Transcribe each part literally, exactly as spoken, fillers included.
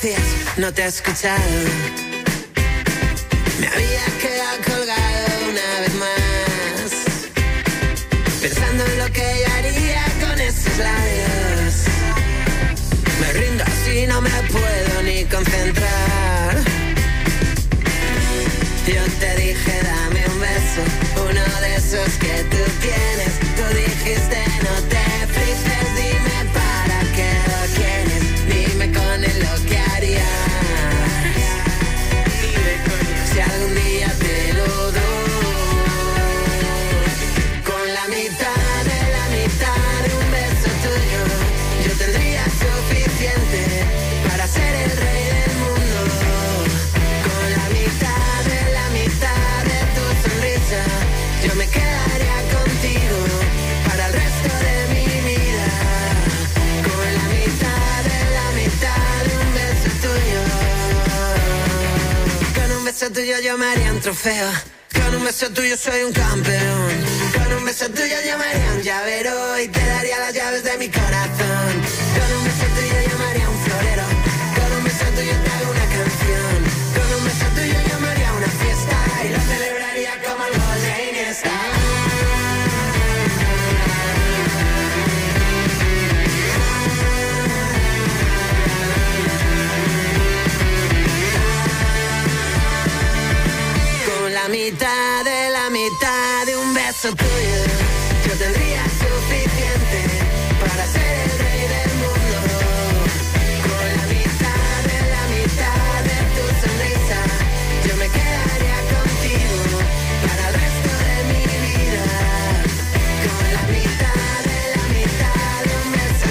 decías, no te he escuchado. Me había quedado colgado una vez más, pensando en lo que yo haría con esos labios. Me rindo así, no me puedo ni concentrar. Yo te dije, dame un beso, uno de esos que tú tienes. Tú dijiste, no te frises, dime para qué lo quieres. Dime con él lo que harías. Si algún día te lo doy, con la mitad de la mitad de un beso tuyo, yo tendría suficiente para ser el rey del mundo. Con la mitad de la mitad de tu sonrisa, yo me quedaría contigo para el resto de mi vida. Con la mitad de la mitad de un beso tuyo. Con un beso tuyo yo me haría un trofeo. Con un beso tuyo soy un campeón. Con un beso tuyo yo me haría un llavero y te daría las llaves de mi corazón. Con un beso tuyo yo me haría un florero. Con un beso tuyo te hago una canción. Con un beso tuyo yo me haría una fiesta y lo celebraría como el gol de Iniesta. Con la mitad de la mitad de un beso tuyo, yo tendría suficiente para ser el rey del mundo. Con la mitad de la mitad de tu sonrisa, yo me quedaría contigo para el resto de mi vida. Con la mitad de la mitad de un beso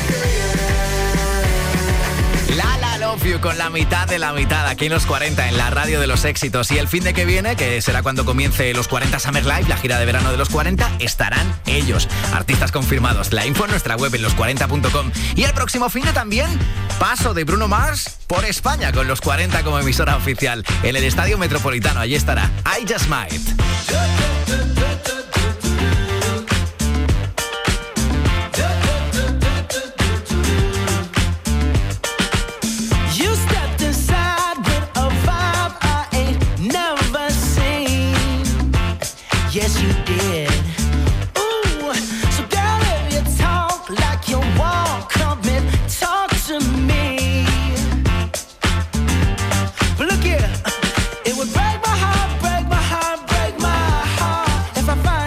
tuyo. Lala Love You con la mitad de la mitad aquí en los cuarenta, en la radio de los éxitos. Y el fin de que viene, que será cuando comience los cuarenta Summer Live, la gira de verano de los cuarenta, estarán ellos, artistas confirmados. La info en nuestra web en los cuarenta punto com. Y el próximo fin de también, paso de Bruno Mars por España con los cuarenta como emisora oficial en el Estadio Metropolitano. Allí estará I Just Might. You stepped inside with a vibe I ain't never seen. Yes, you did. Ooh, so girl, if you talk like you walk, come and talk to me. But look here, it would break my heart, break my heart, break my heart if I find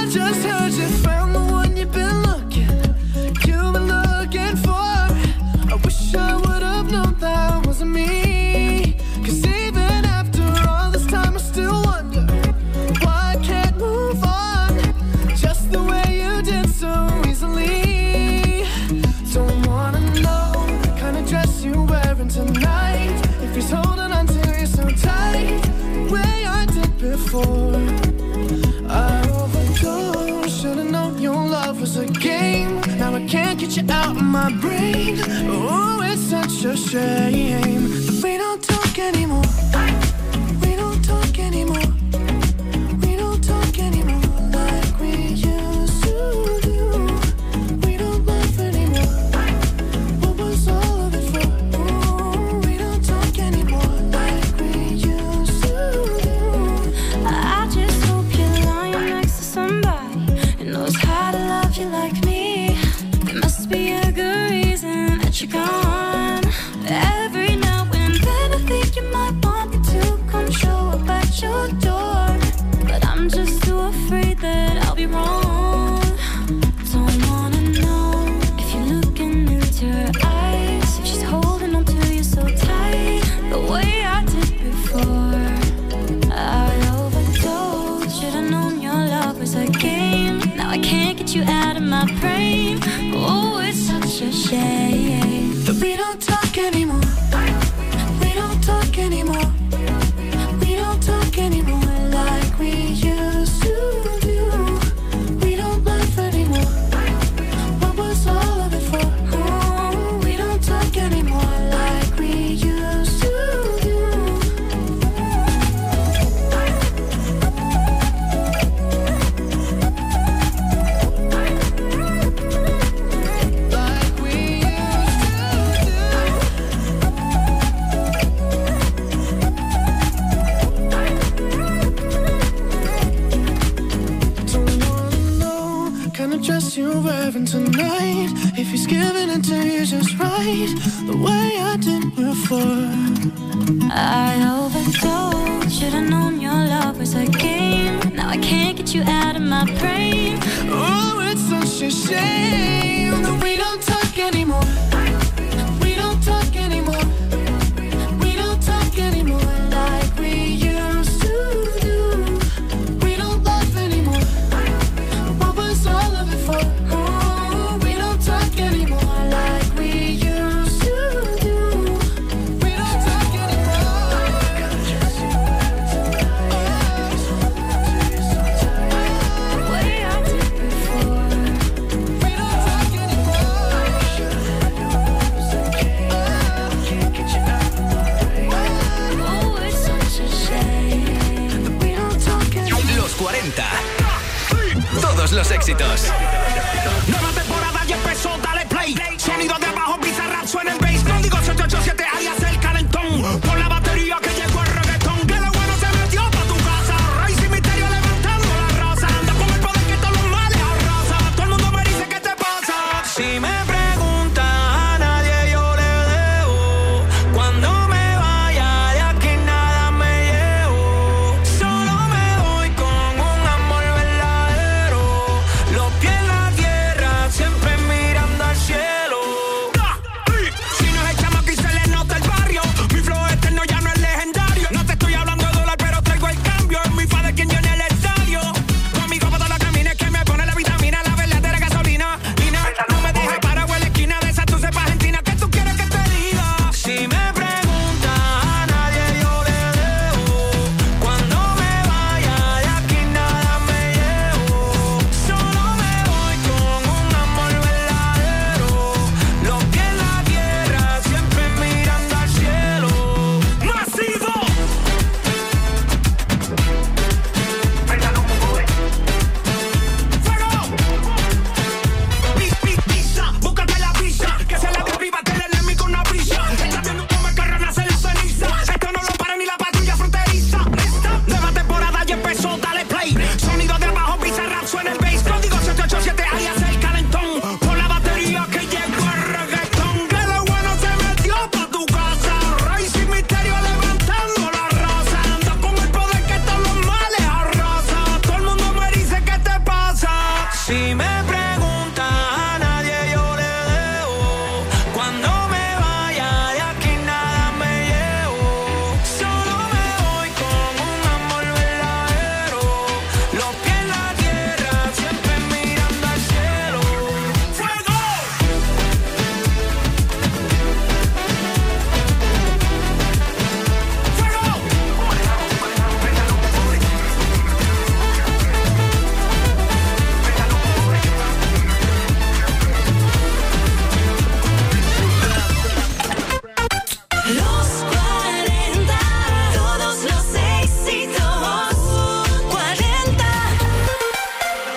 just heard you found the one you've been looking, you've been looking for. I wish I would have known that wasn't me. Cause even after all this time I still wonder why I can't move on just the way you did so easily. Don't wanna know the kind of dress you're wearing tonight, if he's holding on to you so tight the way I did before. I overdosed, should've known your love was a game. Now I can't get you out of my brain. Oh, it's such a shame that we don't talk anymore. We don't talk anymore. We don't talk anymore like we used to do. We don't laugh anymore. What was all of it for? Oh, we don't talk anymore like we used to do. I just hope you're lying next to somebody who knows how to love you like me. There must be a good reason that you're gone. Every now and then I think you might want me to come show up at your door, but I'm just too afraid that I'll be wrong. Don't wanna know if you're looking into her eyes, if she's holding on to you so tight the way I did before. I overdosed, should've known your love was a game. Now I can't get you out of my brain. Oh, it's such a shame that we don't talk anymore. We don't talk anymore. We don't talk anymore like we used to do. We don't laugh anymore. What was all of it for? Oh, we don't talk anymore like we used to do. Like we used to do. Don't wanna know kind of dress you're wearing tonight, if he's giving it to you just right the way I did before. I overdosed, should've known your love was a game. Now I can't get you out of my brain. Oh, it's such a shame that we don't talk anymore. We don't talk anymore. We don't talk anymore like we used to do. We don't laugh anymore. What was all of it for? Oh, we don't talk anymore like we used to do. We don't talk anymore. The way I did before. We don't talk anymore. Can't get you out of my brain. Oh, it's such a shame. We don't talk anymore. Los cuarenta. Todos los éxitos. Nueva temporada ya empezó, dale play. Sonido de abajo, Bizarrap, suena el bass. No digo siete ocho siete, alias el calentón. Por la batería que llegó el reggaetón. Que lo bueno se metió pa' tu casa. Rey sin misterio levantando la raza. Anda con el poder que todos los males arrasa. Todo el mundo me dice ¿qué te pasa? Si me preguntan a nadie yo le debo. Cuando me vaya de aquí nada me llevo. Solo me voy con un amor verdadero. Los pies en la tierra.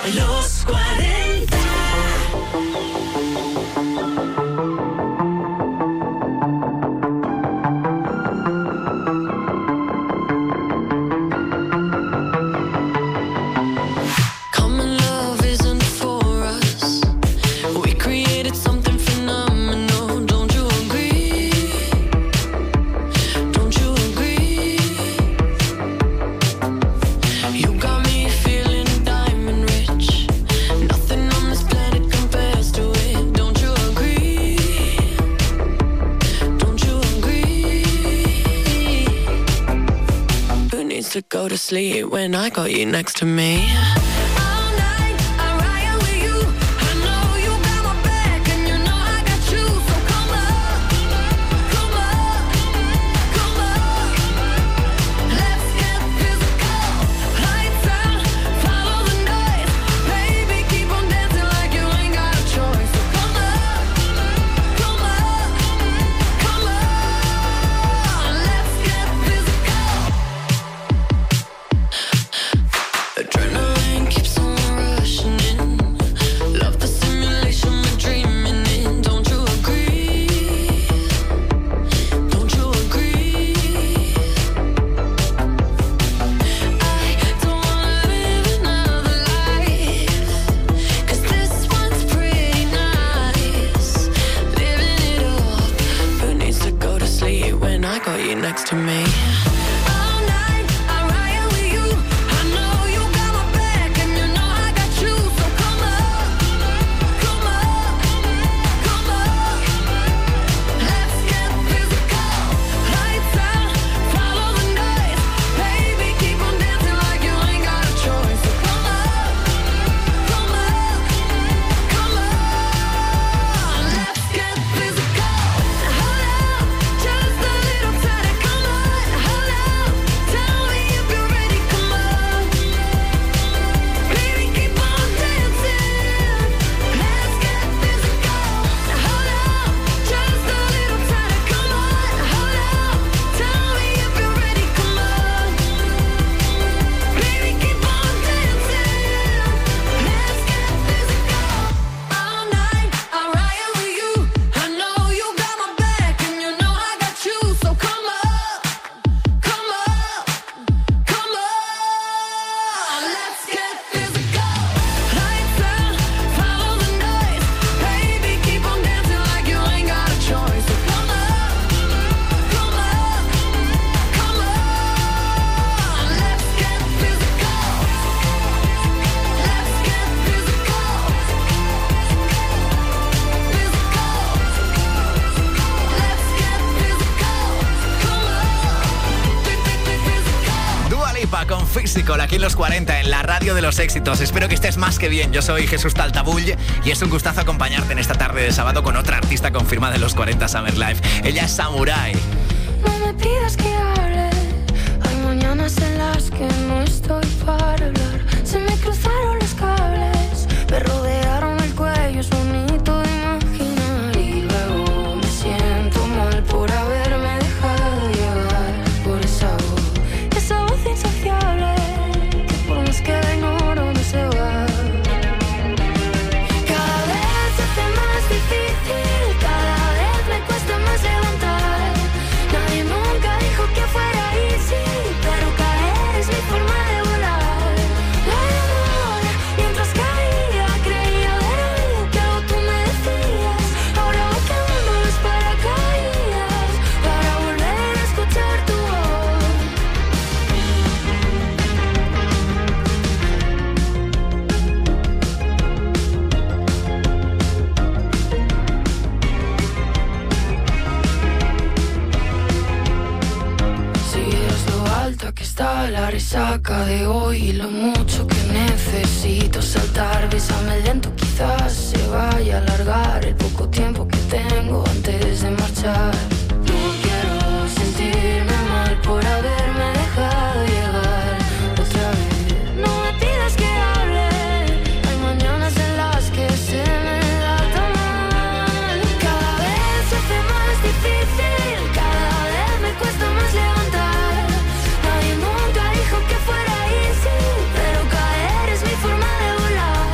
Los cuarenta. To go to sleep when I got you next to me. Next to me. Físico, aquí en los cuarenta, en la radio de los éxitos. Espero que estés más que bien. Yo soy Jesús Taltabull y es un gustazo acompañarte en esta tarde de sábado con otra artista confirmada en los cuarenta Summer Live. Ella es Samurai. No me pidas que hable, hay mañanas en las que no estoy para hablar. Se me cruzaron los cables, me rodearon el cuello, es bonito de imaginar. Y luego me siento mal por haberme dejado llevar por esa voz, esa voz insaciable. Que la ignoro, no se va. Cada vez se hace más difícil, cada vez me cuesta más levantar. Nadie nunca dijo que fuera easy, pero caer es mi forma de volar. La amor, mientras caía, creía ver algo que algo tú me decías. Ahora voy quemando las paracaídas para volver a escuchar tu voz. Que está la resaca de hoy y lo mucho que necesito saltar. Bésame lento, quizás se vaya a alargar el poco tiempo que tengo antes de marchar. No quiero sentirme mal por haberme dejado llevar otra vez. No me pidas que hable, hay mañanas en las que se me da tan mal. Cada vez se hace más difícil, cada vez me cuesta más levantar. Nunca dijo que fuera easy, pero caer es mi forma de volar.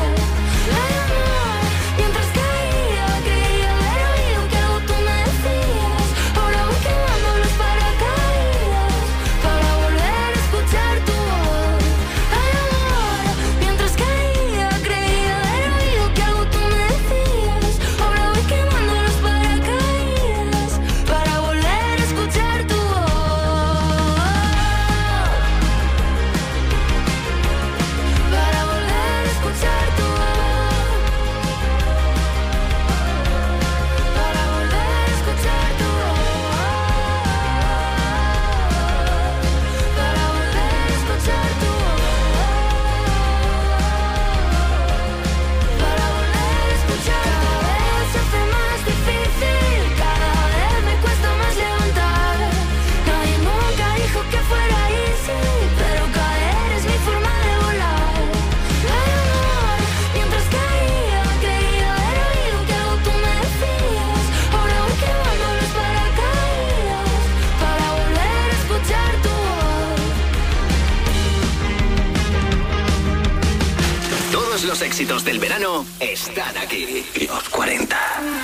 Todos los éxitos del verano están aquí. Los cuarenta.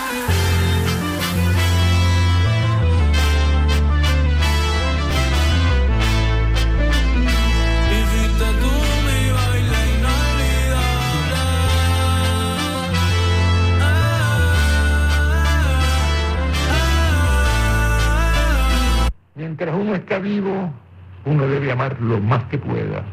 Mientras uno está vivo, uno debe amar lo más que pueda.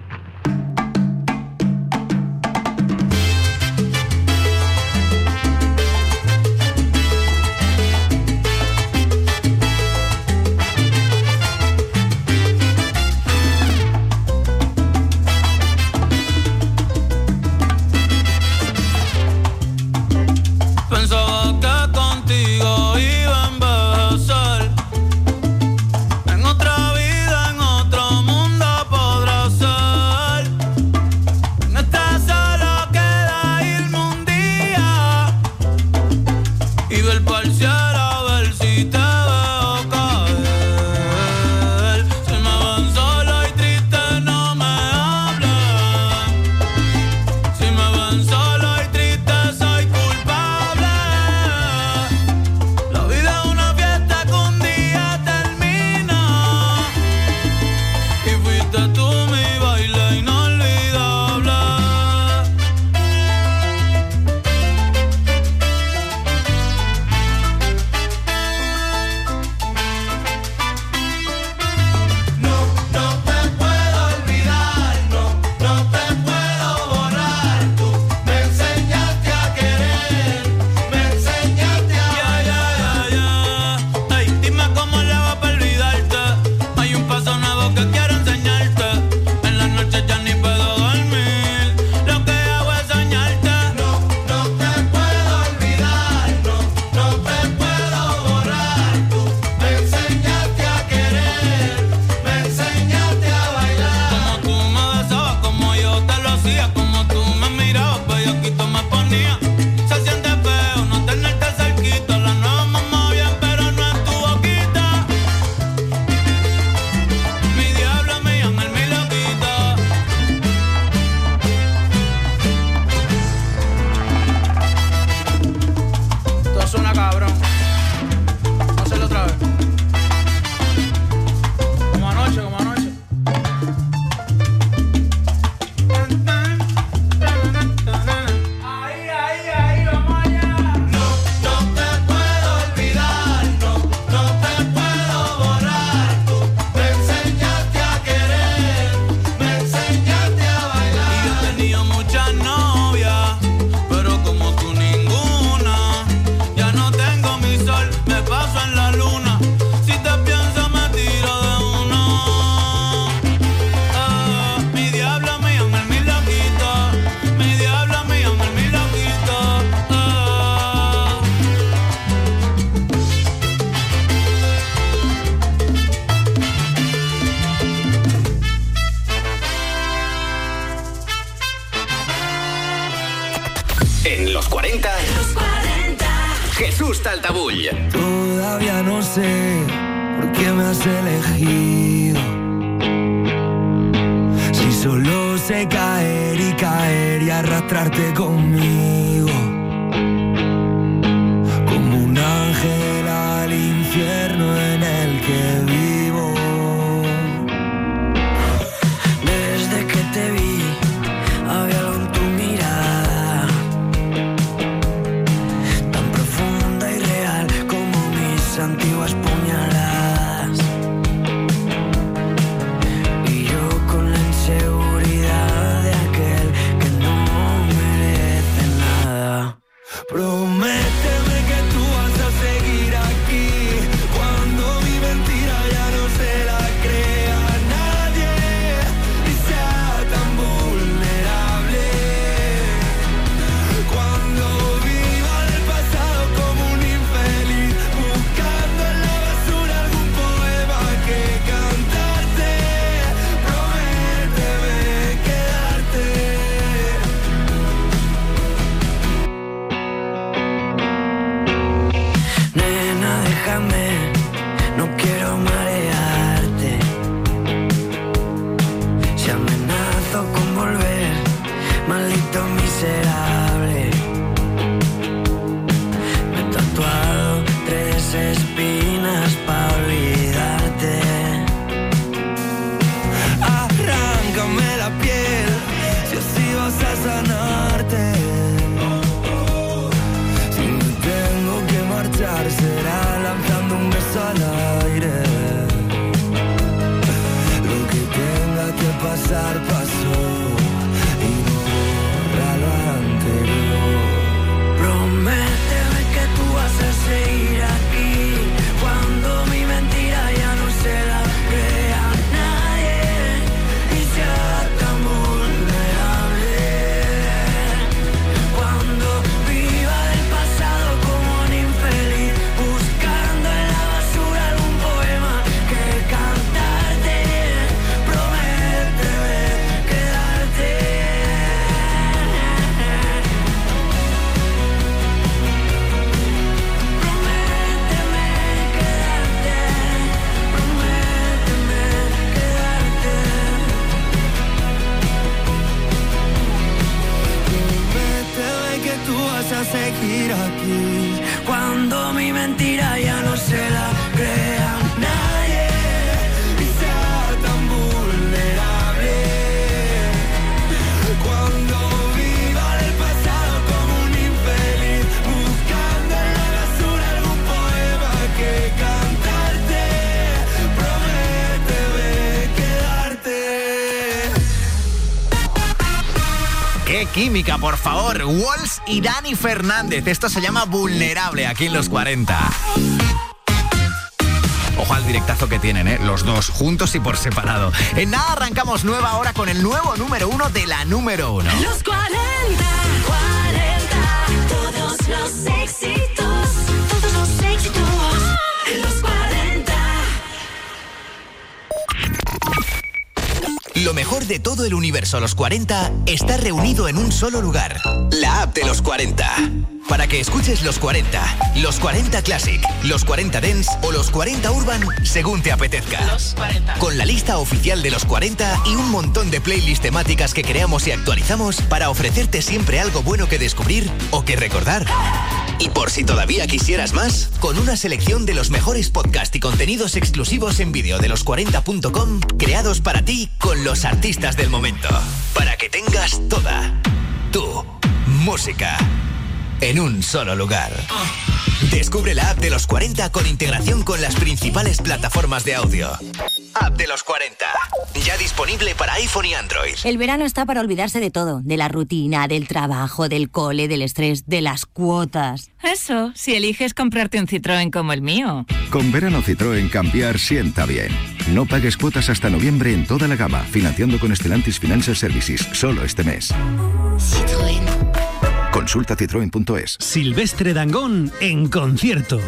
Jesús Taltabull. Todavía no sé por qué me has elegido. Si solo sé caer y caer y arrastrarte conmigo. Como un ángel al infierno en el que vivo. Desde que te vi había algo en tu mirada, tan profunda y real como mis antiguas puñaladas. Y yo con la inseguridad de aquel que no merece nada. Prométeme que tú vas a seguir aquí cuando mi mentira ya no pasar pasó y no borra lo anterior. Prométeme que tú vas a seguir aquí cuando mi mentira ya no se la crea nadie y sea tan vulnerable. Cuando viva del pasado como un infeliz, buscando en la basura algún poema que cantarte. Prométeme quedarte. Prométeme quedarte. Prométeme quedarte. Prométeme que tú vas a seguir aquí cuando mi mentira ya no se la crea nadie y sea tan vulnerable. Cuando viva del pasado como un infeliz, buscando en la basura algún poema que cantarte. Prométeme quedarte. ¡Qué química, por favor! Walls y Dani Fernández. Esto se llama Vulnerable, aquí en los cuarenta. Ojo al directazo que tienen, ¿eh? Los dos, juntos y por separado. En nada arrancamos nueva hora con el nuevo número uno de la número uno. Los cuarenta, cuarenta, todos los éxitos, todos los éxitos, los cuarenta. Lo mejor de todo el universo Los cuarenta está reunido en un solo lugar. La app de Los cuarenta. Para que escuches Los cuarenta, Los cuarenta Classic, Los cuarenta Dance o Los cuarenta Urban según te apetezca. Los cuarenta. Con la lista oficial de Los cuarenta y un montón de playlists temáticas que creamos y actualizamos para ofrecerte siempre algo bueno que descubrir o que recordar. Y por si todavía quisieras más, con una selección de los mejores podcasts y contenidos exclusivos en vídeo de los cuarenta punto com, creados para ti con los artistas del momento. Para que tengas toda tu música en un solo lugar. Descubre la app de Los cuarenta con integración con las principales plataformas de audio. App de Los cuarenta. Ya disponible para iPhone y Android. El verano está para olvidarse de todo. De la rutina, del trabajo, del cole, del estrés, de las cuotas. Eso, si eliges comprarte un Citroën como el mío. Con verano Citroën cambiar sienta bien. No pagues cuotas hasta noviembre en toda la gama, financiando con Stellantis Financial Services, solo este mes. Citroën. Consulta citroen punto es. Silvestre Dangond en concierto.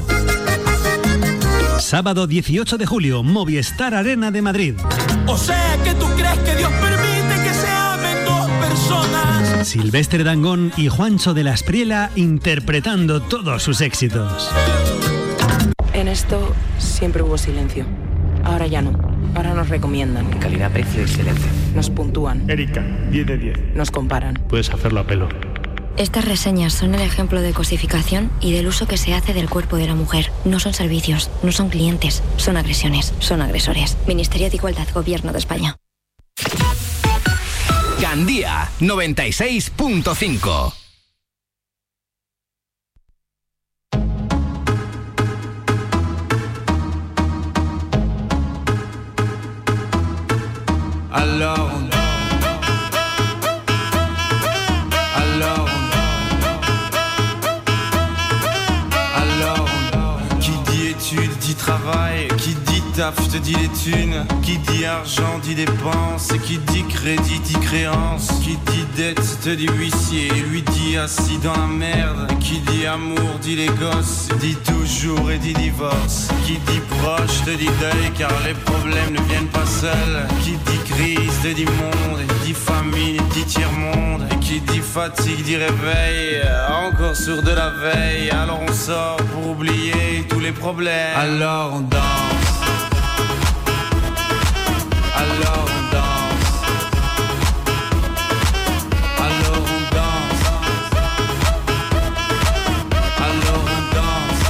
Sábado dieciocho de julio, Movistar Arena de Madrid. O sea que tú crees que Dios permite que se amen dos personas. Silvestre Dangond y Juancho de la Espriela interpretando todos sus éxitos. En esto siempre hubo silencio. Ahora ya no. Ahora nos recomiendan. Calidad, precio, excelencia. Nos puntúan. Erika, diez de diez. Nos comparan. Puedes hacerlo a pelo. Estas reseñas son el ejemplo de cosificación y del uso que se hace del cuerpo de la mujer. No son servicios, no son clientes, son agresiones, son agresores. Ministerio de Igualdad, Gobierno de España. Gandía noventa y seis punto cinco. Alors, alors, alors, qui dit études dit travail, qui dit taf te dit les thunes, qui dit argent dit dépenses, qui dit crédit dit créance, qui dit dette te dit huissier, lui dit assis dans la merde, qui dit amour dit les gosses, dit toujours et dit divorce, qui dit proche te dit deuil car les problèmes ne viennent pas seuls, qui dit crise te dit monde, dit famille dit tiers-monde, et qui dit fatigue dit réveil, encore sur de la veille, alors on sort pour oublier tous les problèmes, alors on danse. Alors on danse. Alors on danse. Alors on danse.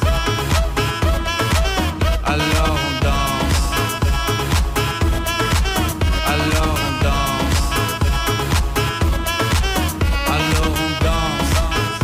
Alors on danse. Alors on danse. Alors on danse.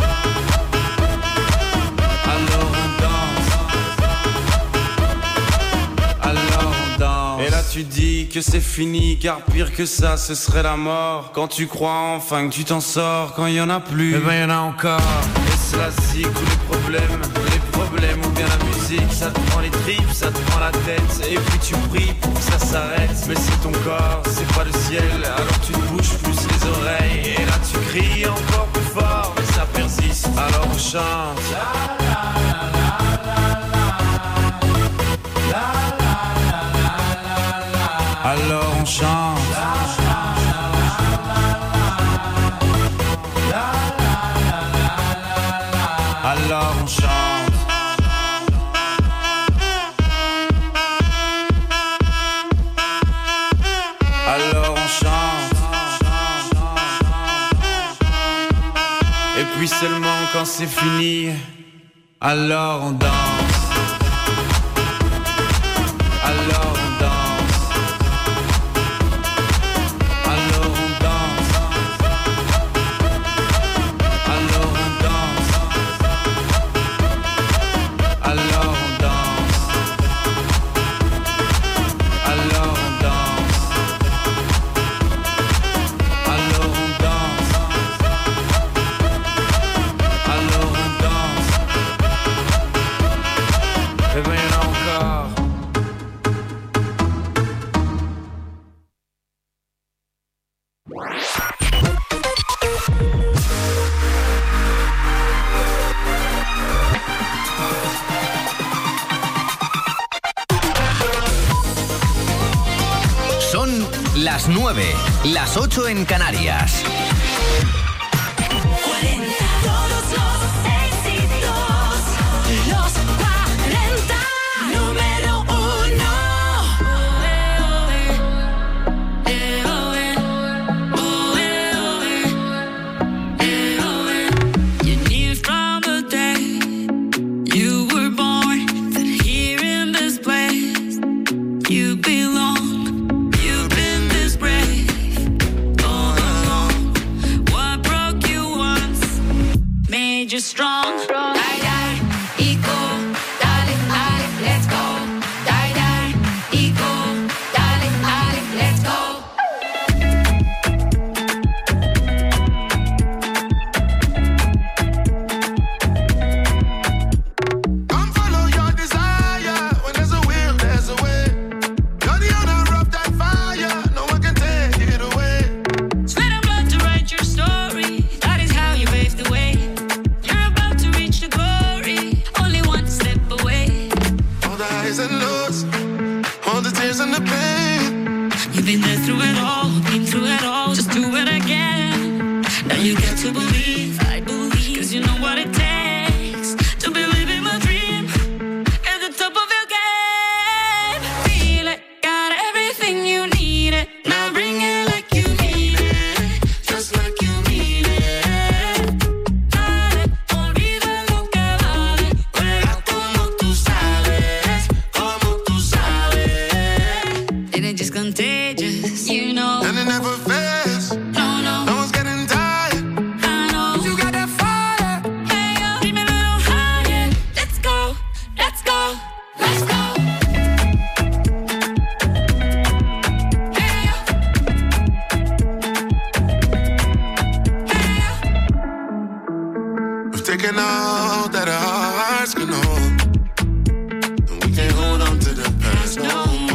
Alors on danse. Alors on danse. Et là tu dis que c'est fini, car pire que ça ce serait la mort. Quand tu crois enfin que tu t'en sors, quand il y en a plus, eh ben y en a encore. Et c'est la zik ou les problèmes, les problèmes ou bien la musique, ça te prend les tripes, ça te prend la tête, et puis tu pries pour que ça s'arrête. Mais c'est ton corps, c'est pas le ciel, alors tu te bouges plus les oreilles, et là tu cries encore plus fort, mais ça persiste, alors on chante. Alors on chante. Alors on chante. Alors on chante. Et puis seulement quand c'est fini, alors on danse. Alors on danse. Las nueve, las ocho en Canarias. Todos los éxitos, los cuarenta, número uno. You knew from the day you were born that here in this place you belong. You're strong. Die, die, ego, dale, dale, let's go. Die, die, ego, dale, dale, let's go. Come follow your desire. When there's a will, there's a way. You're the owner of that fire. No one can take it away. Sweat and blood to write your story. That is how you pave the way. And lows, all the tears and the pain. You've been there through it all, been through it all. Just do it again. Now you get to believe, I believe, cause you know what it takes to believe in my dream. At the top of your game, feel it, got everything you need it. Now bring it like you mean it, just like you mean it. Dale, olvida lo que vale, juega como tú sabes. Just contagious, you know. And it never fails. No, no. No one's getting tired. I know. You got that fire. Hey, yo, dream a little higher. Let's go, let's go, let's go. Hey, yo. Hey, yo. We've taken all that our hearts can hold, and we can't hold on to the past no more.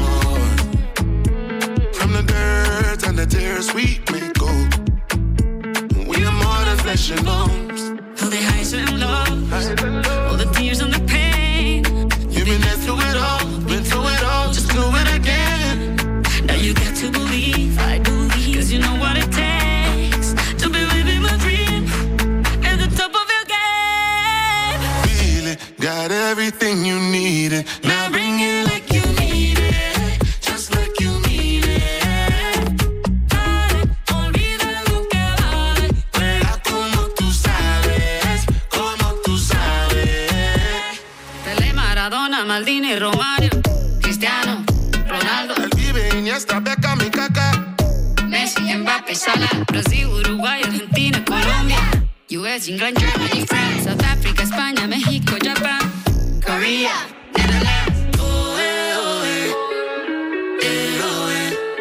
And the tears we may go. We are more than flesh and bones. All the highs and lows, all the tears and the pain. You've been there through it all, been through it all. Just do it again. Now you got to believe, I believe, cause you know what it takes to believe in my dream. At the top of your game, feel it, got everything you needed. Now bring it like you need it, just like you mean it. Maldini, Romario, Cristiano, Ronaldo. El Vive, Iniesta, Beckham y Kaká. Messi, Mbappé, Salah. Brasil, Uruguay, Argentina, Colombia. U S, England, Germany, France, South Africa, España, México, Japan, Korea, Netherlands. Oh, eh, oh, eh. Eh, oh, eh.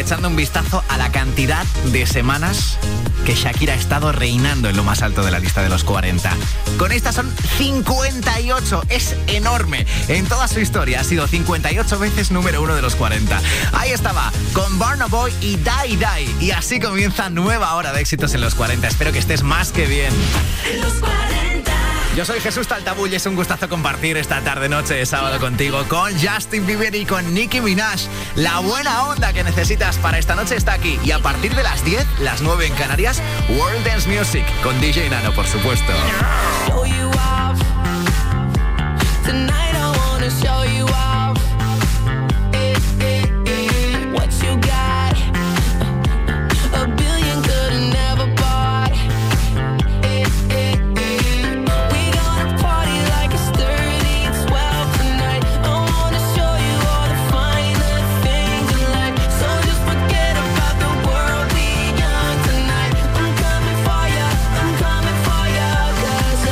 echando un vistazo a la cantidad de semanas que Shakira ha estado reinando en lo más alto de la lista de los cuarenta. Con esta son cincuenta y ocho, es enorme. En toda su historia ha sido cincuenta y ocho veces número uno de los cuarenta. Ahí estaba, con Burna Boy y Die Die. Y así comienza nueva hora de éxitos en los cuarenta. Espero que estés más que bien. En los cuarenta. Yo soy Jesús Taltabull y es un gustazo compartir esta tarde-noche de sábado contigo con Justin Bieber y con Nicki Minaj. La buena onda que necesitas para esta noche está aquí. Y a partir de las diez, las nueve en Canarias, World Dance Music con D J Nano, por supuesto. Show you off. Tonight I wanna show you off. Eh, eh, eh. What you got? A billion could've never bought. Eh, eh, eh. We gonna party like it's thirty twelve tonight. I wanna show you all the finer things in life. So just forget about the world, be young tonight. I'm coming for ya, I'm coming for ya. 'Cause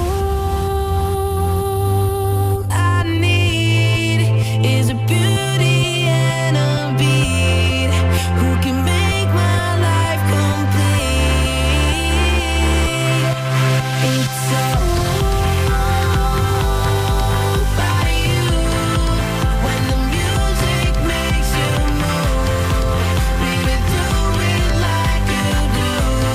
all I need is a beauty and a beat who can make my life complete. It's all about you. When the music makes you move, baby, do it like you do.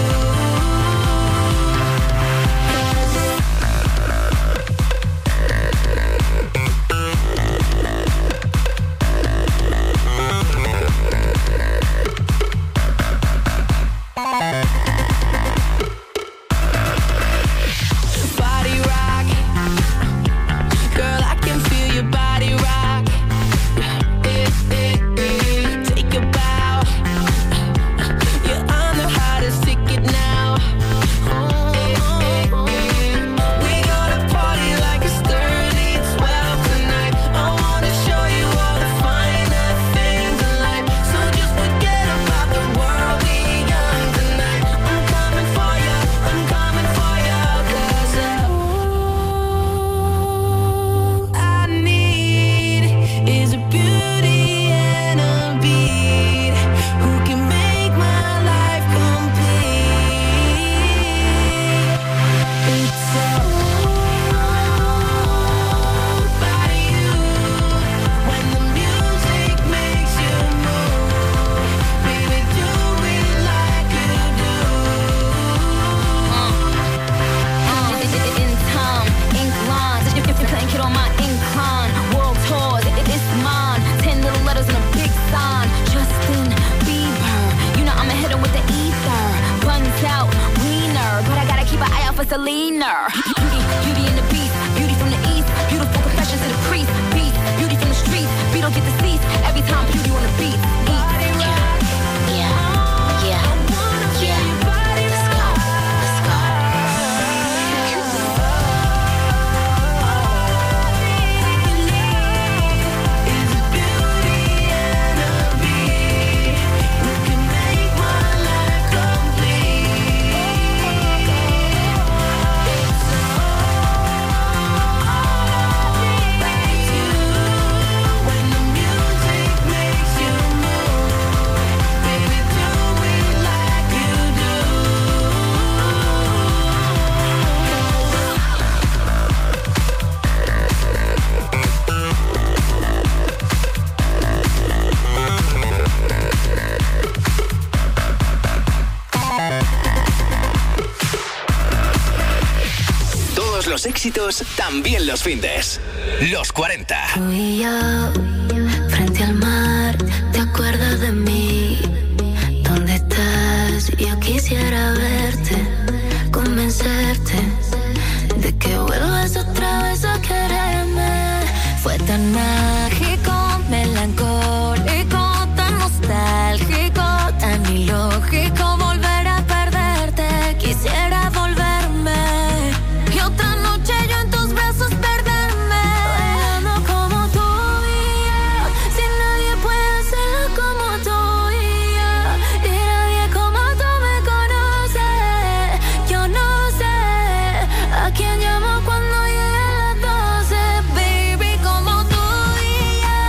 'Cause body rock, girl, I can feel your body rock. Eh, eh, eh. Take a bow. You're on the hottest ticket now. Oh, eh, eh, eh. We gonna party like it's thirty twelve tonight. I wanna show you all the finer things in life. So just forget about the world, be young tonight. I'm coming for ya, I'm coming for ya. 'Cause all I need is a beauty and a beat who can make my life complete. It's all about you. When the music makes you move, baby, do it like you do. In time, ink lines, if you're playing kid on my incline, world tours, it, it's mine. Ten little letters and a big sign. Justin Bieber, you know I'ma hit him with the ether. Buns out, wiener, but I gotta keep an eye out for Selena. Beauty, beauty and the beast, beauty from the east, beautiful confessions to the priest, beast, beauty from the streets, beat don't get deceased. Every time beauty on the beat. Body rock, yeah, yeah, yeah. Let's go, let's go. Is a beauty and a beat who can make my life complete. It's los éxitos, también los findes. Los cuarenta. Tú y yo, frente al mar, ¿te acuerdas de mí? ¿Dónde estás? Yo quisiera verte, convencerte de que vuelvas otra vez a quererme. Fue tan mágico, melancólico, tan nostálgico, tan ilógico volver a perderte. Quisiera volverme y otra noche yo en tus brazos perderme. Bailando como tú y yo, si nadie puede hacerlo como tú y yo, y nadie como tú me conoce. Yo no sé a quién llamo cuando llegue a las doce. Baby, como tú y yo,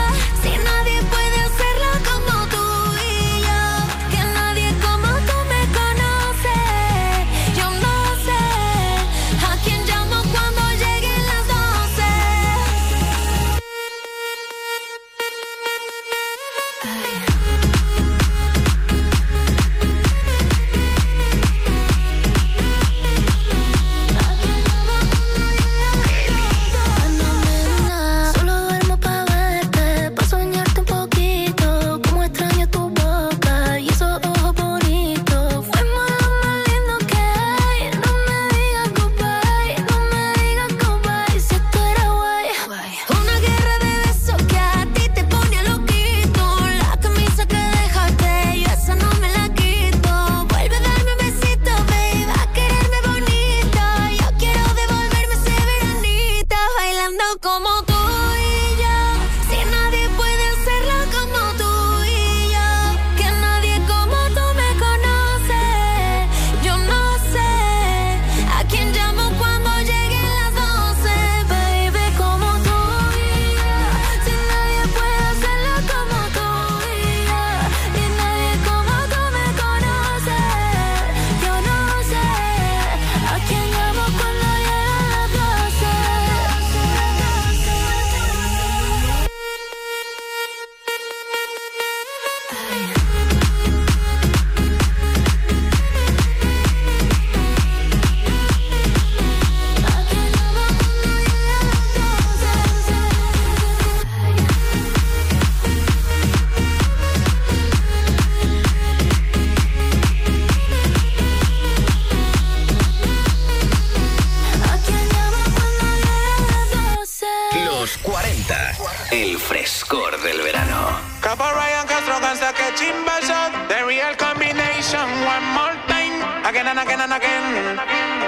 cuarenta. El frescor del verano. Capo Ryan Castro cansa que chimba shot. The real combination. One more time. Again and again and again.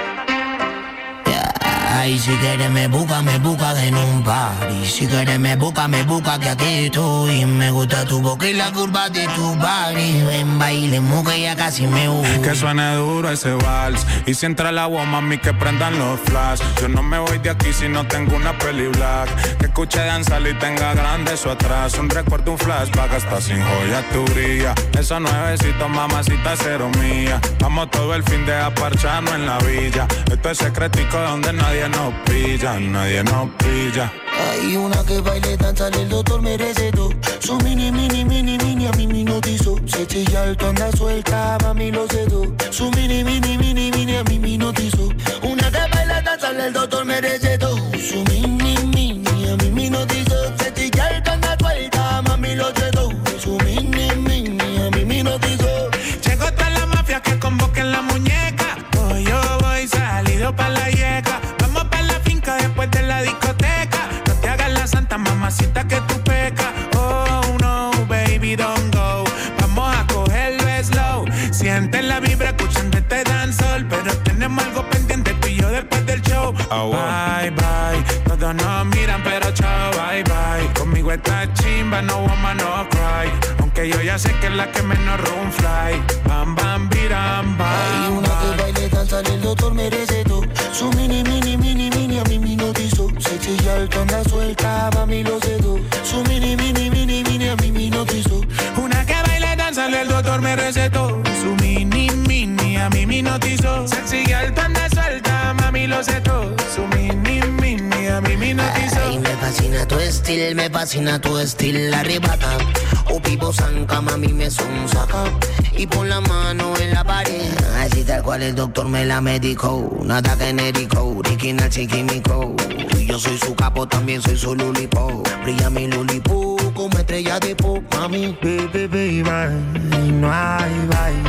Ay, si quieres me busca, me busca en un party. Si quieres me busca, me busca que aquí estoy. Me gusta tu boca y la curva de tu body. Ven, bailemos que ya casi me voy. Que suene duro ese vals. Y si entra el agua, mami, que prendan los flash. Yo no me voy de aquí si no tengo una peli black. Que escuche danzar y tenga grande eso atrás. Un recuerdo, un flashback, hasta sin joya tu brilla. Esa nuevecita, mamacita, cero mía. Vamos todo el fin de aparcharnos en la villa. Esto es secretico donde nadie nos pilla, nadie nos pilla. Hay una que baile, danza, el doctor me recetó. Su mini, mini, mini, mini, a mí me notizó. Se chilla alto, anda suelta, mami lo sedó. Su mini, mini, mini, mini, a mí me notizó. Una que baila, danza, el doctor me recetó. Su mini, mini, a mí me notizó. Se chilla alto, anda suelta, mami lo sedó. Su mini, mini, a mí me notizó. Llegó toda la mafia que convoquen la muñeca. Hoy yo voy salido pa' la yeca. Vamos pa' la finca después de la discoteca. No te hagas la santa mamacita que tú pecas. Oh no, baby, don't go. Vamos a cogerlo slow. Siente la vibra escuchando este dancehall. Pero tenemos algo pendiente tú y yo después del show. Oh, wow. Bye, bye. Todos nos miran pero chao, bye, bye. Conmigo está chimba, no woman, no cry. Aunque yo ya sé que es la que menos room fly. Bam, bam, biram, bam. Hay una que baile, danza, el doctor me recetó. Su mini, mini, mini, mini, a mí me notizó. Se chilla alto, anda suelta, mami lo sedó. Su mini, mini, mini, mini, a mí me notizó. Una que baile, danza, el doctor me recetó. Su mini, mini, a mí me notizó. Se chilla alto, anda suelta, mami lo sedó. Su mini, mini, a mí me notizó. Ay, me fascina tu estilo, me fascina tu estilo, arrebata. O pipo zanca, mami me son saca. Y pon la mano en la pared. Así tal cual el doctor me la medicó. Nada genérico, original sin químico. Y yo soy su capo, también soy su lulipo. Brilla mi lulipo como estrella de pop, mami. Baby, baby, bye. No hay bye.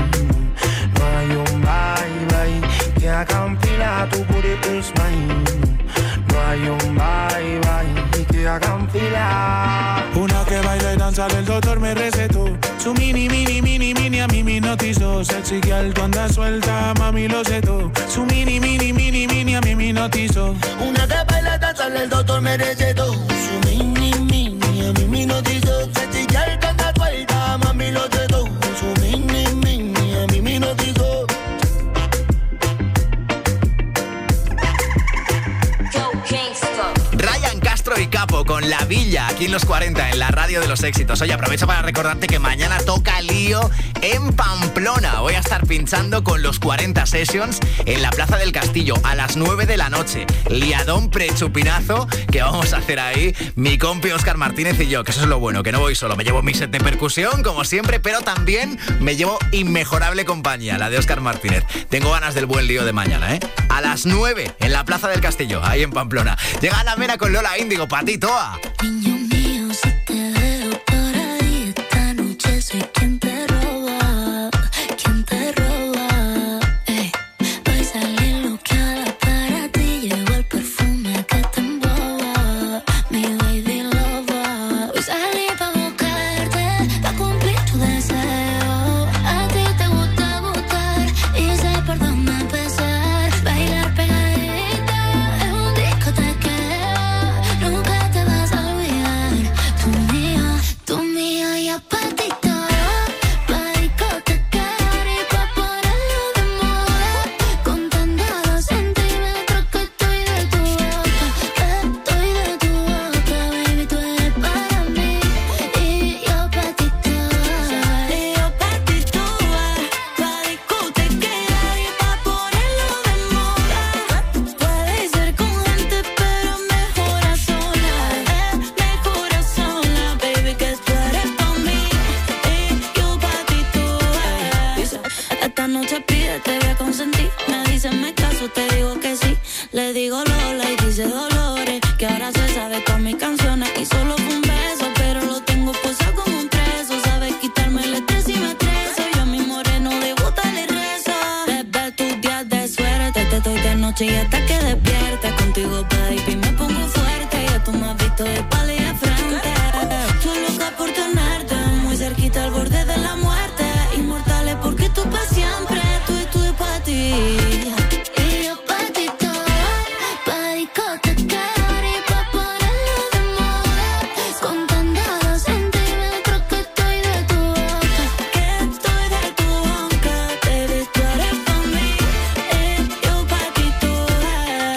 No hay un bye, bye. Que hagan fila, tu booty is mine. No hay un bye, bye. Que hagan fila. Una que baila y danza, el doctor me recetó. Su mini, mini, mini, mini, a mí me notizó. Sexy que alto anda suelta, mami lo setó. Su mini, mini, mini, mini, a mí me notizó. Una que baila, danza, el doctor me recetó. Su mini, mini, a mí me notizó. Sexy que alto anda suelta, mami lo setó. Su mini, mini, a mí me notizó. Ryan Castro y Capo con La Villa, aquí en los cuarenta, en la radio de los éxitos. Oye, aprovecho para recordarte que mañana toca Lío en Pamplona. Voy a estar pinchando con los cuarenta Sessions en la Plaza del Castillo a las nueve de la noche. Liadón prechupinazo que vamos a hacer ahí mi compi Óscar Martínez y yo, que eso es lo bueno, que no voy solo. Me llevo mi set de percusión, como siempre, pero también me llevo inmejorable compañía, la de Óscar Martínez. Tengo ganas del buen lío de mañana, ¿eh? A las nueve en la Plaza del Castillo, ahí en Pamplona. Llega la mera con Lola Índigo, pa' ti, toa. Niño mío, si te veo por ahí esta noche, soy quien te roba, quien te roba. Ey, voy saliendo que para ti llevo el perfume que te emboba, mi baby lover. Hoy salí pa' buscarte, pa' cumplir tu deseo. A ti te gusta gustar y sé por dónde empezar. Bailar pegadita en un discotequeo, nunca te vas a olvidar. Y yo pa' ti toda, pa' discotecar y pa' ponerlo de moda. Contando los centímetros que estoy de tu boca, que estoy de tu boca. Baby, tú eres pa' mí, eh, yo pa' ti toda.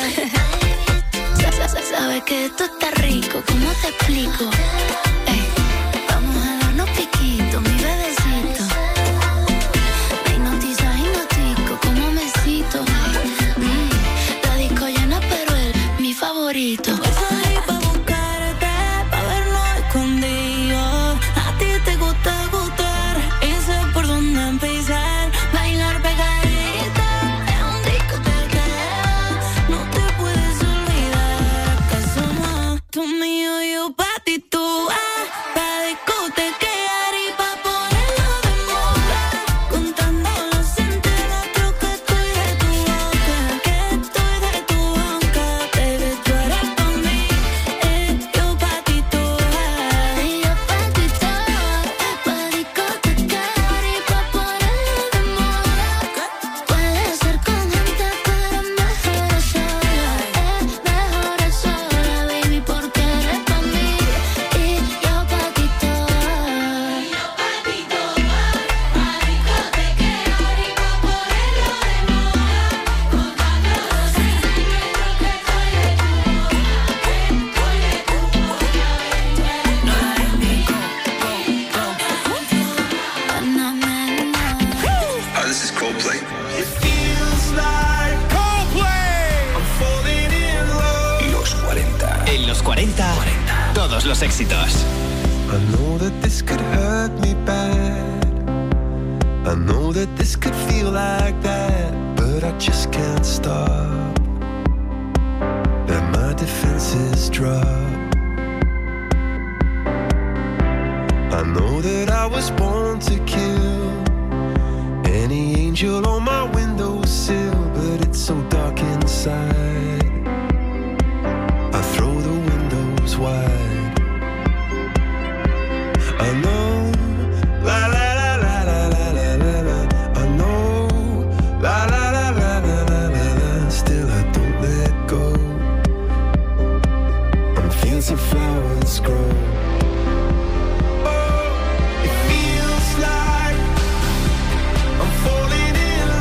Sabes que esto está rico, ¿cómo te explico? Ey, vamos a darnos piquito, mi bebecito. Me hipnotiza, hipnotico, como me cito. Mm, la disco llena, pero él, mi favorito. Voy a salir pa' buscarte, pa' vernos escondidos. A ti te gusta gustar y sé por dónde empezar. Bailar pegadita, es un discotequeo. No te puedes olvidar que somos tú mío, yo pa' ti, tú, ah, pa' discotequear y pa' ponerlo de moda. Contando los centímetros que estoy de tu boca, que estoy de tu boca. Baby, tú eres pa' mí, eh, yo pa' ti, tú, ah. Y yo pa' ti toda, pa' discotequear y pa' ponerlo de moda. Puede ser con gente, pero mejor es sola, eh, mejor es sola, baby, porque eres pa' mí y yo pa' ti toda. Y yo pa' ti toda, pa' discotequear y pa' ponerlo de moda. Contando los centímetros que estoy de tu boca, que estoy de tu boca, baby. No hay ni go, go, go. Na, na, na. Hi, this is Coldplay. It feels like Coldplay. I'm falling in love. Los cuarenta. En los cuarenta, todos los éxitos. I know that this could hurt me bad. I know that this could feel like that, but I just can't stop. And my defenses drop. I know that I was born to kill any angel on my windowsill, but it's so dark inside. I throw the windows wide. I know, la la la la la la la la la. I know, la la la la la la la la. Still I don't let go. On fields of flowers grow. Oh, it feels like I'm falling in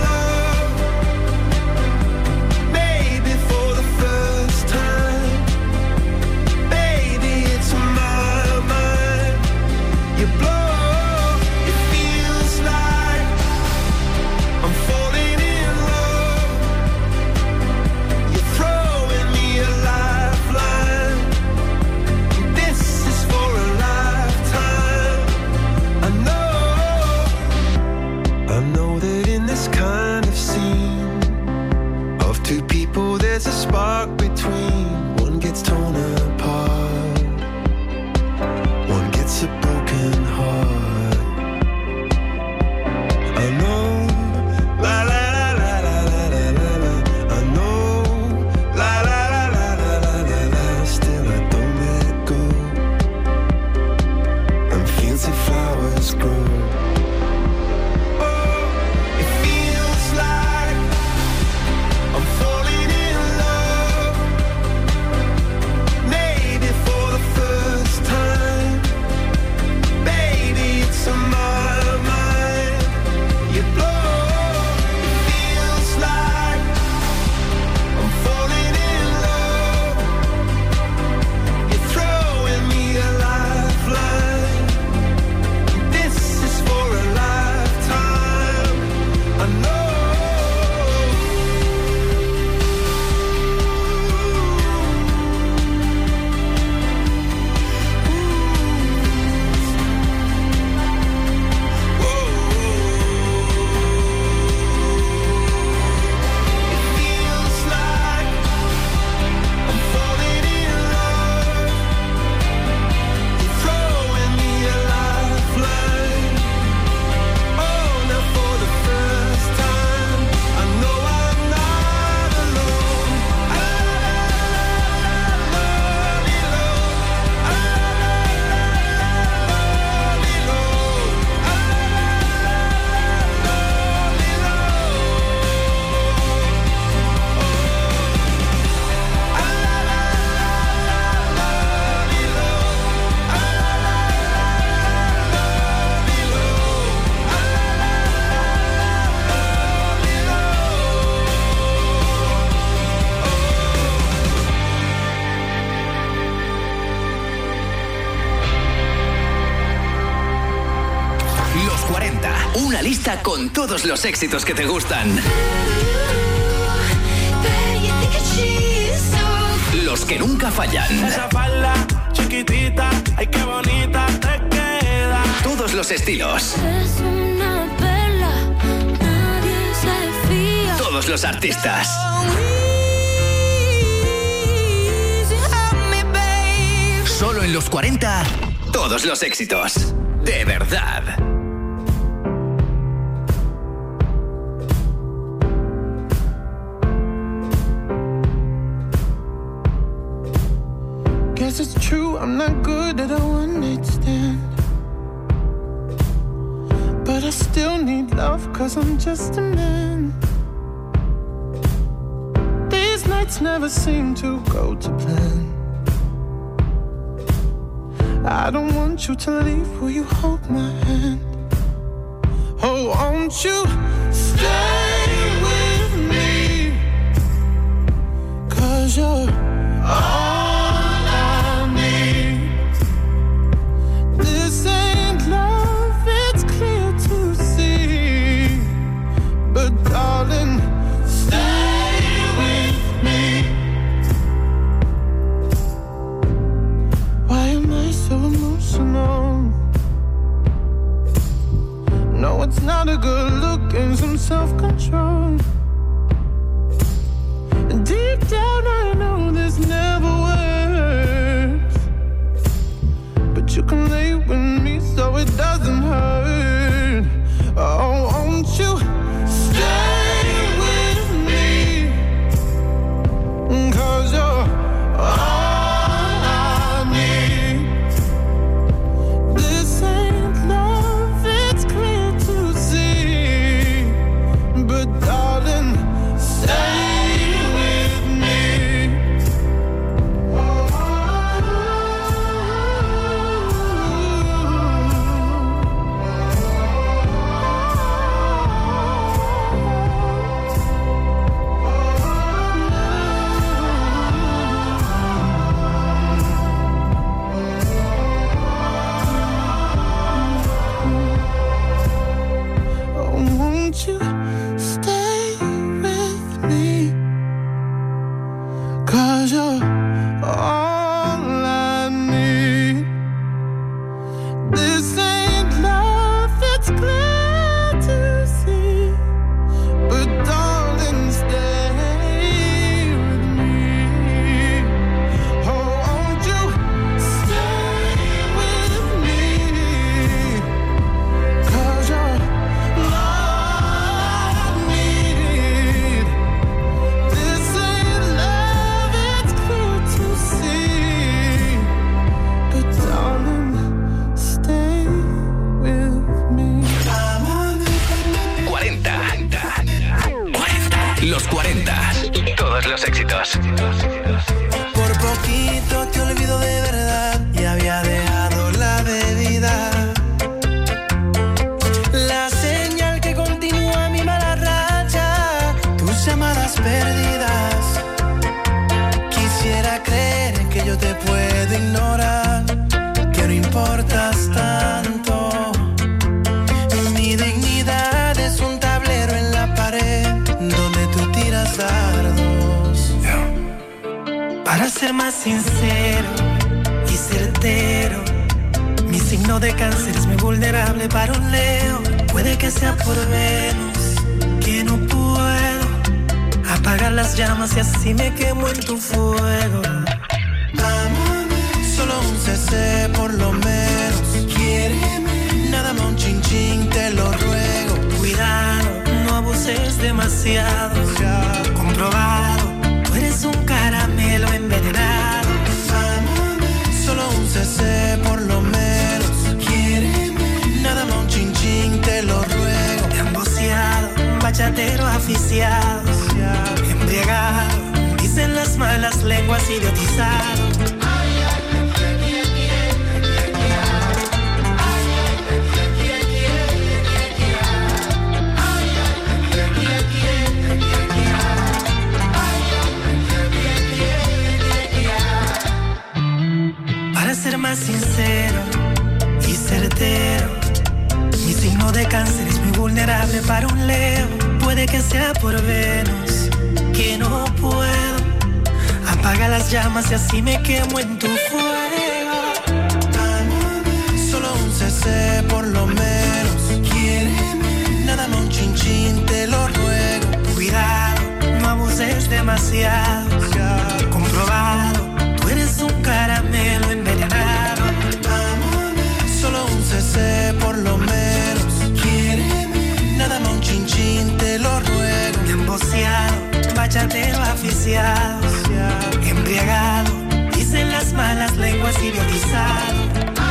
Una lista con todos los éxitos que te gustan. Los que nunca fallan. Esa falda chiquitita, ay qué bonita te queda. Todos los estilos. Es una perla, nadie se fía. Todos los artistas. Solo en los cuarenta, todos los éxitos. De verdad. Guess it's true, I'm not good at a one-night stand. But I still need love, cause I'm just a man. These nights never seem to go to plan. I don't want you to leave, will you hold my hand? Oh, won't you stay with me? Cause you're all darling, stay with me. Why am I so emotional? No, it's not a good look and some self-control. And deep down I know this never works, but you can lay with me so it doesn't hurt. Oh, won't you stay with me? Cause you're all I need. This ain't love, it's clear to see. But darling, stay with me. Won't you stay with me? Cause you're all I need. This ain't love, it's clear to see. But darling, stay with me. Oh, won't you stay with me? Cause you're Los cuarenta. Todos los éxitos. Por poquito te olvido de verdad y había dejado la bebida. La señal que continúa mi mala racha, tus llamadas perdidas. Quisiera creer que yo te puedo ignorar, que no importas tanto. Mi dignidad es un tablero en la pared donde tú tiras dardos. Para ser más sincero y certero, mi signo de cáncer es muy vulnerable para un Leo. Puede que sea por Venus, que no puedo apagar las llamas y así me quemo en tu fuego. Solo un C C por lo menos. Quiéreme, nada más un chin chin, te lo ruego. Cuidado, no abuses demasiado. Ya comprobado, tú eres un caramelo envenenado. Solo un C C por lo menos. Quiéreme, nada más un chin chin, te lo ruego. Te han boceado, bachatero aficiado. Embriagado, dicen las malas lenguas, idiotizado. Para ser más sincero y certero, Mi signo de cáncer es muy vulnerable para un Leo. Puede que sea por Venus, que no puedo. Apaga las llamas y así me quemo en tu fuego. Solo un C C por lo menos. Quiéreme, nada más un chin chin, te lo ruego. Cuidado, no abuses demasiado. Comprobado, tú eres un caramelo envenenado. Solo un C C por lo menos. Quiéreme, nada más un chin chin, te lo ruego. Emboceado, bachatero aficiado. Embriagado, dicen las malas lenguas, idiotizado.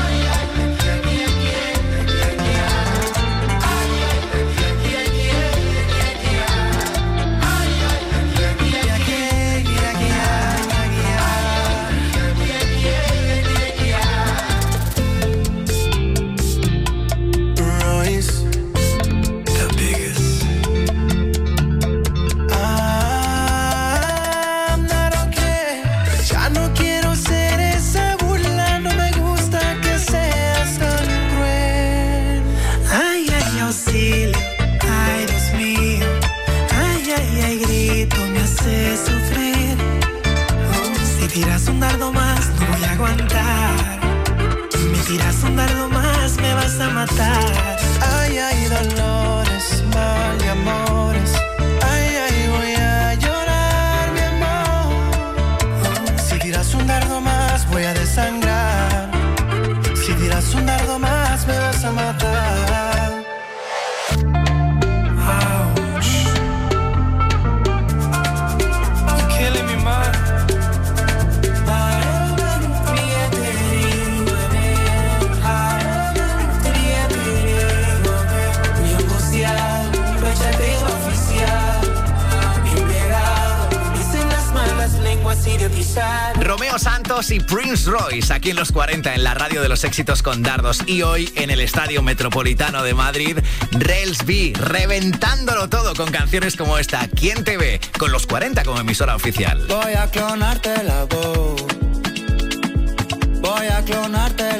Tiras un dardo más, no voy a aguantar. Me tiras un dardo más, me vas a matar. Ay, ay, dolores, mal y amores. Ay, ay, voy a llorar, mi amor. Si tiras un dardo más, voy a desangrar. Si tiras un dardo más, me vas a matar. Ouch. You're killing me, man. Romeo Santos y Prince Royce aquí en los cuarenta en la radio de los éxitos con dardos. Y hoy en el Estadio Metropolitano de Madrid, Rels B, reventándolo todo con canciones como esta, ¿Quién te ve? Con los cuarenta como emisora oficial. Voy a clonarte la voz, voy a clonarte